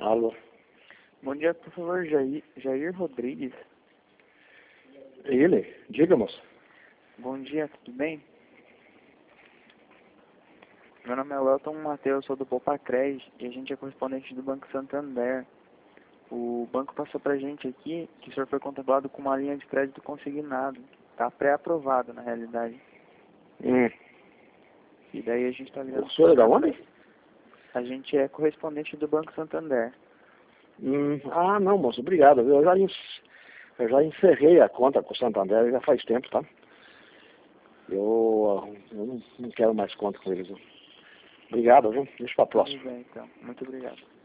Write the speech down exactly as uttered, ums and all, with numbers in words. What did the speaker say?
Alô? Bom dia, por favor, Jair, Jair Rodrigues. Ele? Diga, moço. Bom dia, tudo bem? Meu nome é Welton Matheus, sou do Popacred e a gente é correspondente do Banco Santander. O banco passou pra gente aqui que o senhor foi contemplado com uma linha de crédito consignado. Está pré-aprovado, na realidade. Hum. E daí a gente está ligando... O senhor é da onde? A gente é correspondente do Banco Santander. Hum. Ah, não, moço, obrigado. Eu já, eu já encerrei a conta com o Santander já faz tempo, tá? Eu, eu não, não quero mais conta com eles. Obrigado, viu? Deixa pra próxima. Tudo bem, então. Muito obrigado.